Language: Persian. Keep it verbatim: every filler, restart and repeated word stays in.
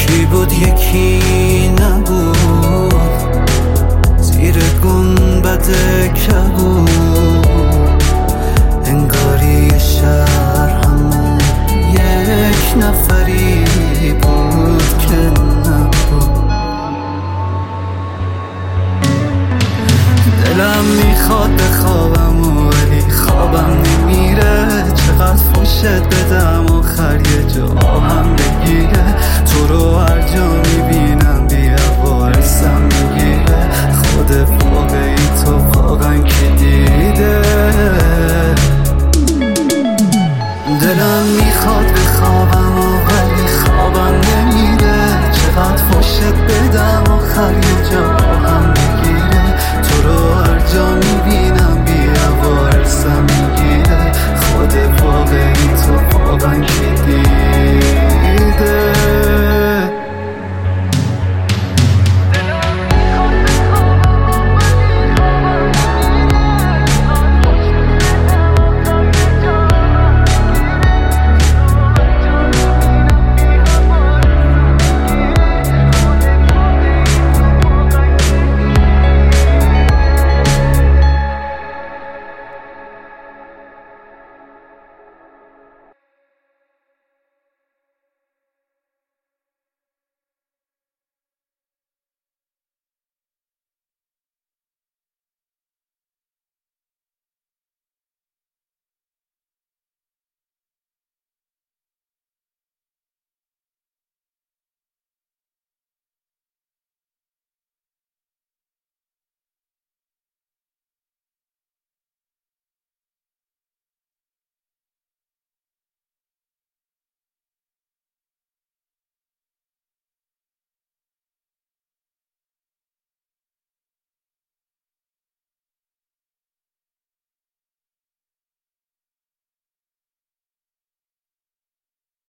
یکی بود یکی نبود، زیر گنبد کبود، انگاری شهر همون یک نفری بود که نبود. دلم میخواد بخوابم ولی خوابم نمیره، چقدر فوشت بدم آخر یه جا آبم بگیره، تو رو هر جا میبینم بیا وارسم میگیره، خود واقعی تو واقعا که دیده. دلم